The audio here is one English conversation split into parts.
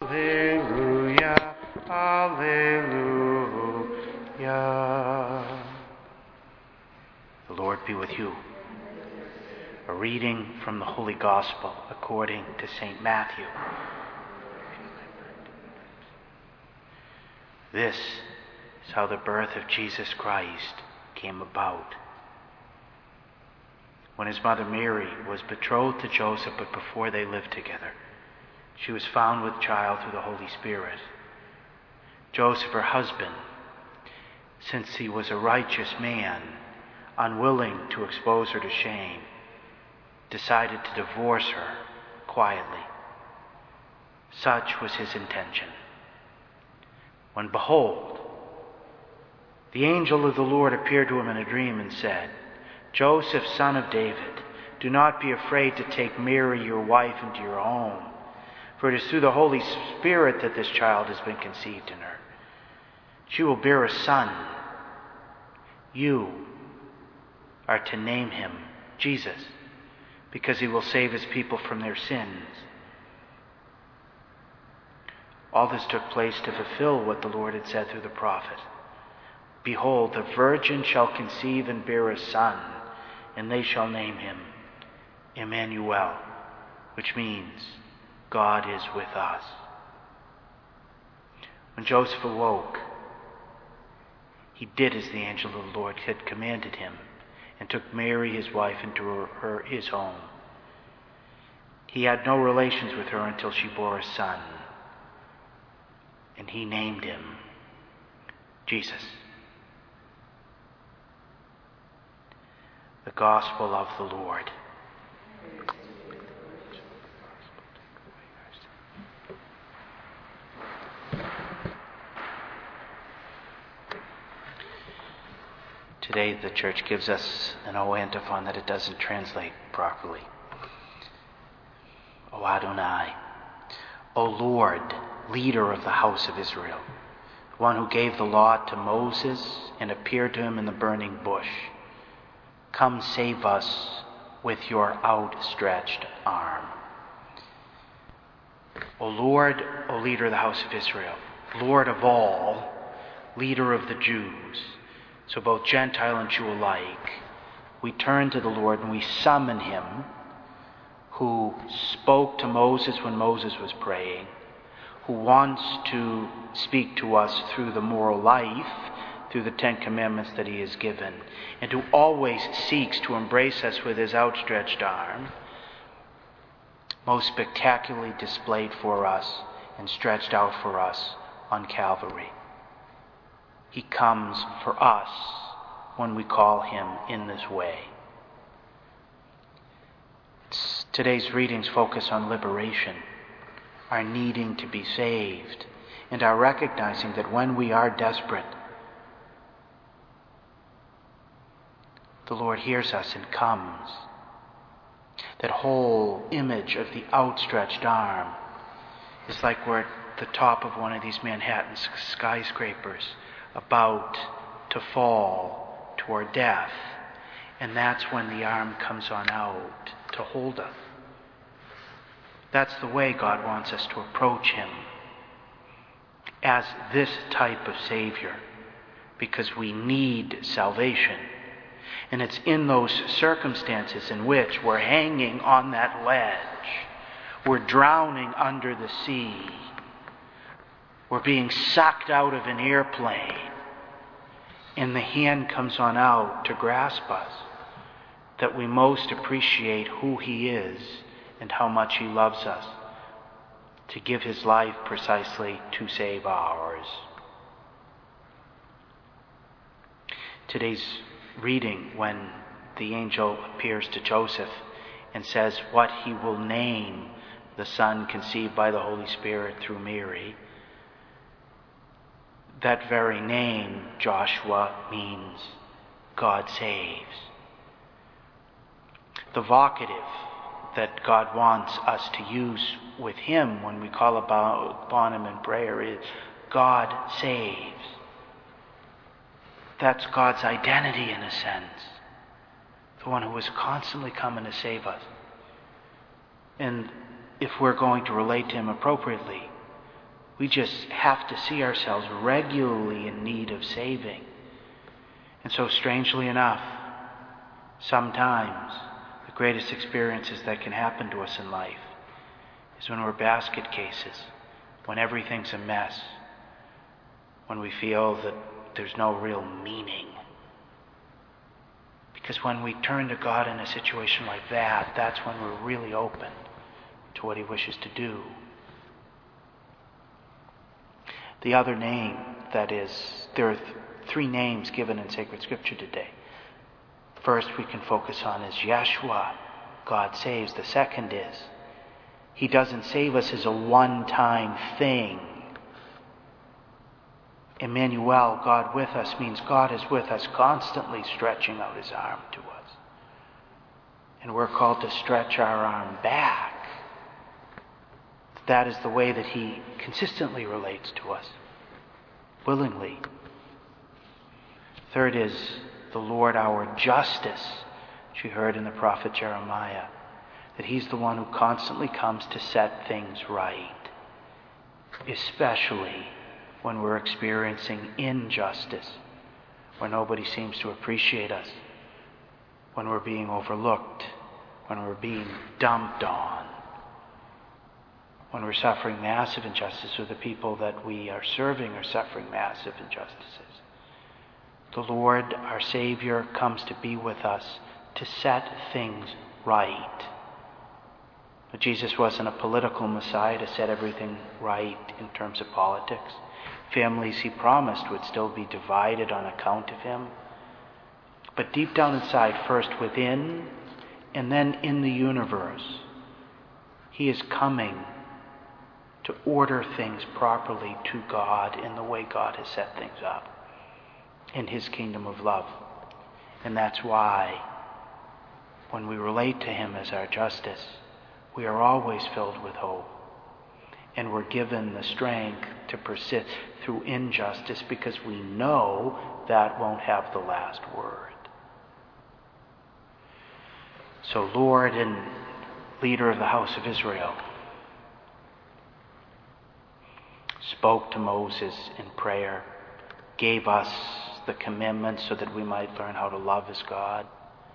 Alleluia, alleluia. The Lord be with you. A reading from the Holy Gospel according to St. Matthew. This is how the birth of Jesus Christ came about. When his mother Mary was betrothed to Joseph, but before they lived together, she was found with child through the Holy Spirit. Joseph, her husband, since he was a righteous man, unwilling to expose her to shame, decided to divorce her quietly. Such was his intention. When, behold, the angel of the Lord appeared to him in a dream and said, "Joseph, son of David, do not be afraid to take Mary, your wife, into your home, for it is through the Holy Spirit that this child has been conceived in her. She will bear a son. You are to name him Jesus, because he will save his people from their sins." All this took place to fulfill what the Lord had said through the prophet. "Behold, the virgin shall conceive and bear a son, and they shall name him Emmanuel," which means God is with us. When Joseph awoke, he did as the angel of the Lord had commanded him, and took Mary, his wife, into his home. He had no relations with her until she bore a son, and he named him Jesus. The Gospel of the Lord. Today the church gives us an O antiphon that it doesn't translate properly. O Adonai, O Lord, leader of the house of Israel, one who gave the law to Moses and appeared to him in the burning bush, come save us with your outstretched arm. O Lord, O leader of the house of Israel, Lord of all, leader of the Jews, so both Gentile and Jew alike, we turn to the Lord and we summon him who spoke to Moses when Moses was praying, who wants to speak to us through the moral life, through the 10 Commandments that he has given, and who always seeks to embrace us with his outstretched arm, most spectacularly displayed for us and stretched out for us on Calvary. He comes for us when we call him in this way. Today's readings focus on liberation, our needing to be saved, and our recognizing that when we are desperate, the Lord hears us and comes. That whole image of the outstretched arm is like we're at the top of one of these Manhattan skyscrapers, about to fall toward death, and that's when the arm comes on out to hold us. That's the way God wants us to approach him, as this type of Savior, because we need salvation. And it's in those circumstances in which we're hanging on that ledge, we're drowning under the sea, we're being sucked out of an airplane, and the hand comes on out to grasp us, that we most appreciate who he is and how much he loves us, to give his life precisely to save ours. Today's reading, when the angel appears to Joseph and says what he will name the son conceived by the Holy Spirit through Mary, that very name, Joshua, means God saves. The vocative that God wants us to use with him when we call upon him in prayer is God saves. That's God's identity in a sense. The one who is constantly coming to save us. And if we're going to relate to him appropriately, We just have to see ourselves regularly in need of saving. And so strangely enough, sometimes the greatest experiences that can happen to us in life is when we're basket cases, when everything's a mess, when we feel that there's no real meaning. Because when we turn to God in a situation like that, that's when we're really open to what He wishes to do. The other name, that is, there are three names given in sacred scripture today. First we can focus on is Yeshua, God saves. The second is, He doesn't save us as a one-time thing. Emmanuel, God with us, means God is with us, constantly stretching out His arm to us. And we're called to stretch our arm back. That is the way that He consistently relates to us, willingly. Third is the Lord our justice, which we heard in the prophet Jeremiah, that He's the one who constantly comes to set things right, especially when we're experiencing injustice, when nobody seems to appreciate us, when we're being overlooked, when we're being dumped on, when we're suffering massive injustice, or the people that we are serving are suffering massive injustices. The Lord, our Savior, comes to be with us to set things right. But Jesus wasn't a political Messiah to set everything right in terms of politics. Families, He promised, would still be divided on account of Him. But deep down inside, first within and then in the universe, He is coming to order things properly to God in the way God has set things up in His kingdom of love. And that's why when we relate to Him as our justice, we are always filled with hope. And we're given the strength to persist through injustice because we know that won't have the last word. So, Lord and leader of the house of Israel, spoke to Moses in prayer, gave us the commandments so that we might learn how to love as God,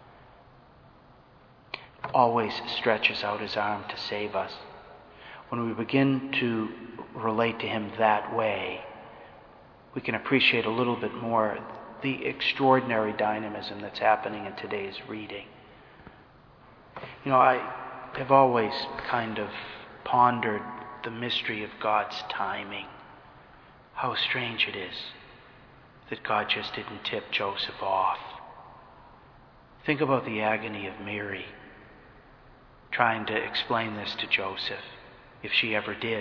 always stretches out His arm to save us. When we begin to relate to Him that way, we can appreciate a little bit more the extraordinary dynamism that's happening in today's reading. You know, I have always kind of pondered the mystery of God's timing. How strange it is that God just didn't tip Joseph off. Think about the agony of Mary trying to explain this to Joseph, if she ever did.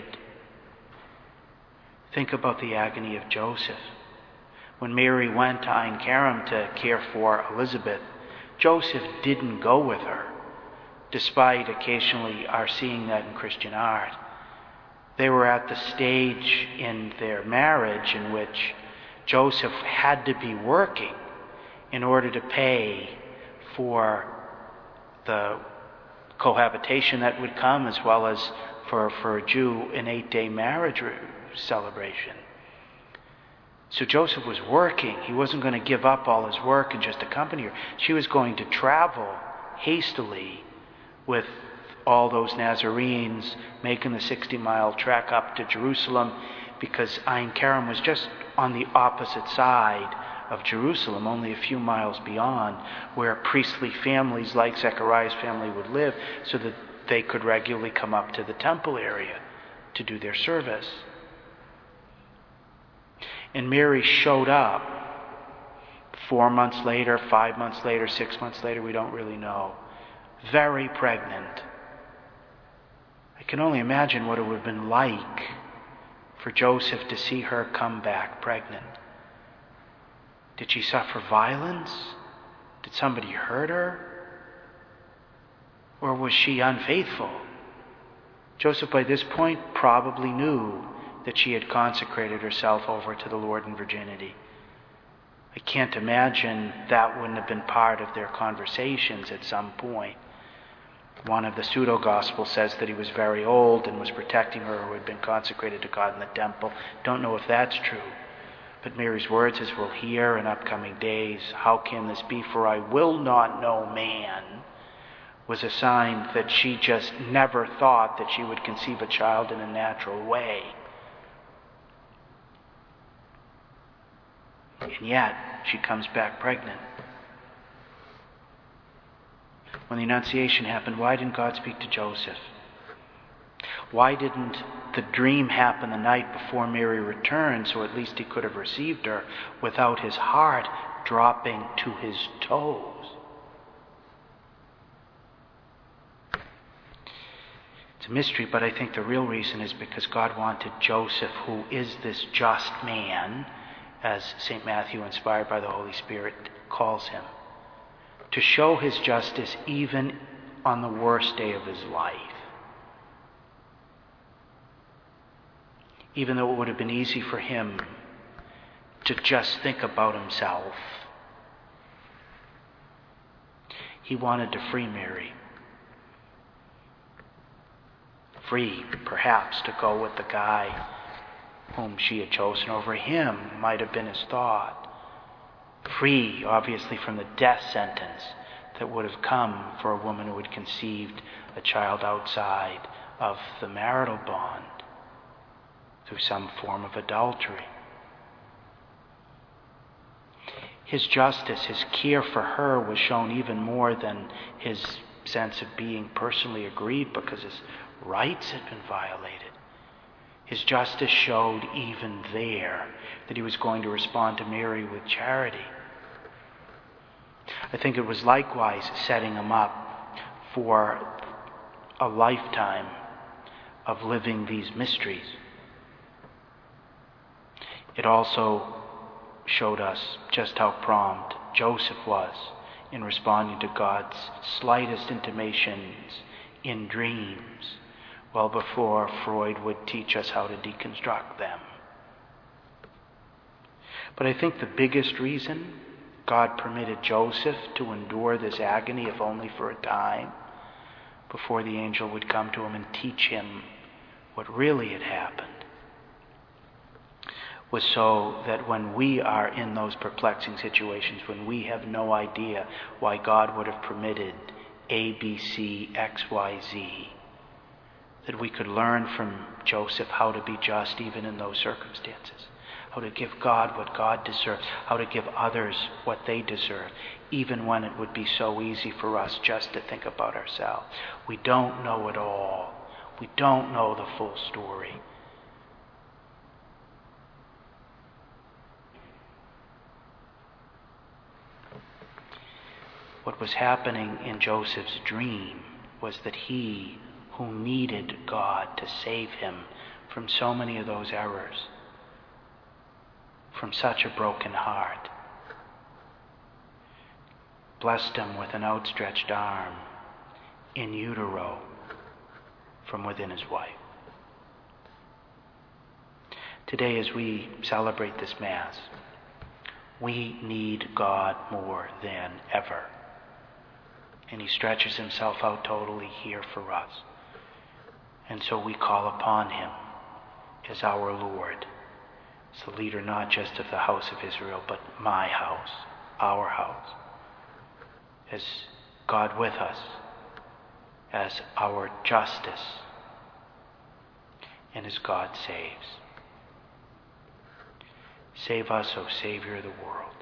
Think about the agony of Joseph. When Mary went to Ein Karam to care for Elizabeth, Joseph didn't go with her, despite occasionally our seeing that in Christian art. They were at the stage in their marriage in which Joseph had to be working in order to pay for the cohabitation that would come, as well as for a Jew an 8-day marriage celebration. So Joseph was working. He wasn't going to give up all his work and just accompany her. She was going to travel hastily with all those Nazarenes, making the 60-mile trek up to Jerusalem, because Ein Karam was just on the opposite side of Jerusalem, only a few miles beyond, where priestly families like Zechariah's family would live, so that they could regularly come up to the temple area to do their service. And Mary showed up 4 months later, 5 months later, 6 months later, we don't really know, very pregnant. I can only imagine what it would have been like for Joseph to see her come back pregnant. Did she suffer violence? Did somebody hurt her? Or was she unfaithful? Joseph, by this point, probably knew that she had consecrated herself over to the Lord in virginity. I can't imagine that wouldn't have been part of their conversations at some point. One of the pseudo-gospels says that he was very old and was protecting her who had been consecrated to God in the temple. Don't know if that's true. But Mary's words, as we'll hear in upcoming days, "How can this be? For I will not know man," was a sign that she just never thought that she would conceive a child in a natural way. And yet, she comes back pregnant. When the Annunciation happened, why didn't God speak to Joseph? Why didn't the dream happen the night before Mary returned, so at least he could have received her without his heart dropping to his toes? It's a mystery, but I think the real reason is because God wanted Joseph, who is this just man, as St. Matthew, inspired by the Holy Spirit, calls him, to show his justice even on the worst day of his life. Even though it would have been easy for him to just think about himself, he wanted to free Mary. Free, perhaps, to go with the guy whom she had chosen over him, might have been his thought. Free, obviously, from the death sentence that would have come for a woman who had conceived a child outside of the marital bond through some form of adultery. His justice, his care for her was shown even more than his sense of being personally aggrieved because his rights had been violated. His justice showed even there that he was going to respond to Mary with charity. I think it was likewise setting him up for a lifetime of living these mysteries. It also showed us just how prompt Joseph was in responding to God's slightest intimations in dreams, well before Freud would teach us how to deconstruct them. But I think the biggest reason God permitted Joseph to endure this agony, if only for a time, before the angel would come to him and teach him what really had happened, was so that when we are in those perplexing situations, when we have no idea why God would have permitted A, B, C, X, Y, Z, that we could learn from Joseph how to be just even in those circumstances, how to give God what God deserves, how to give others what they deserve, even when it would be so easy for us just to think about ourselves. We don't know it all. We don't know the full story. What was happening in Joseph's dream was that he, who needed God to save him from so many of those errors, from such a broken heart, blessed him with an outstretched arm in utero from within his wife. Today, as we celebrate this Mass, we need God more than ever. And he stretches himself out totally here for us. And so we call upon him as our Lord, as the leader not just of the house of Israel, but my house, our house, as God with us, as our justice, and as God saves. Save us, O Savior of the world.